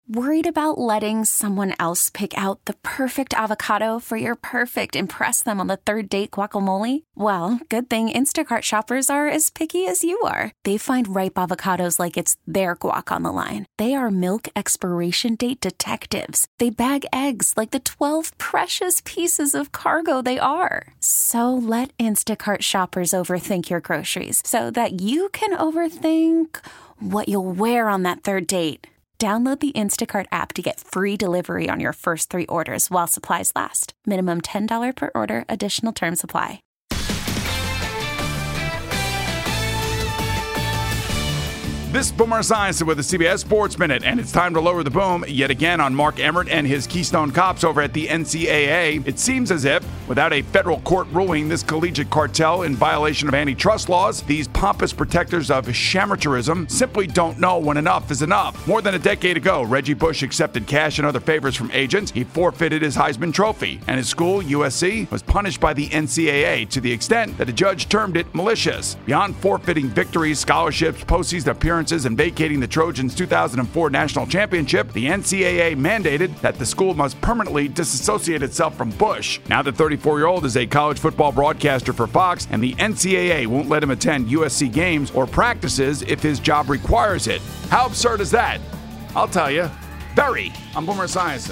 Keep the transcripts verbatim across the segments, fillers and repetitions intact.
Worried about letting someone else pick out the perfect avocado for your perfect impress them on the third date guacamole? Well, good thing Instacart shoppers are as picky as you are. They find ripe avocados like it's their guac on the line. They are milk expiration date detectives. They bag eggs like the twelve precious pieces of cargo they are. So let Instacart shoppers overthink your groceries so that you can overthink what you'll wear on that third date. Download the Instacart app to get free delivery on your first three orders while supplies last. Minimum ten dollars per order. Additional terms apply. This is Boomer Esiason with the C B S Sports Minute, and it's time to lower the boom yet again on Mark Emmert and his Keystone Cops over at the N C double A. It seems as if, without a federal court ruling this collegiate cartel in violation of antitrust laws, these pompous protectors of shamateurism simply don't know when enough is enough. More than a decade ago, Reggie Bush accepted cash and other favors from agents. He forfeited his Heisman Trophy, and his school, U S C, was punished by the N C double A to the extent that a judge termed it malicious. Beyond forfeiting victories, scholarships, postseason appearances, and vacating the Trojans' two thousand four national championship, the N C double A mandated that the school must permanently disassociate itself from Bush. Now the thirty-four-year-old is a college football broadcaster for Fox, and the N C double A won't let him attend U S C games or practices if his job requires it. How absurd is that? I'll tell you. Very. I'm Boomer Esiason.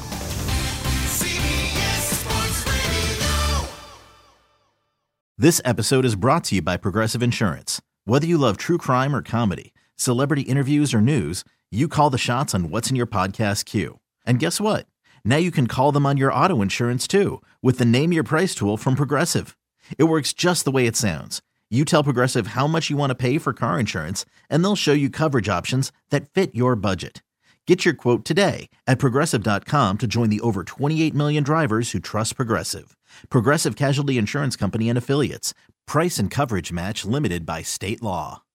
This episode is brought to you by Progressive Insurance. Whether you love true crime or comedy, celebrity interviews or news, you call the shots on what's in your podcast queue. And guess what? Now you can call them on your auto insurance too with the Name Your Price tool from Progressive. It works just the way it sounds. You tell Progressive how much you want to pay for car insurance, and they'll show you coverage options that fit your budget. Get your quote today at Progressive dot com to join the over twenty-eight million drivers who trust Progressive. Progressive Casualty Insurance Company and Affiliates. Price and coverage match limited by state law.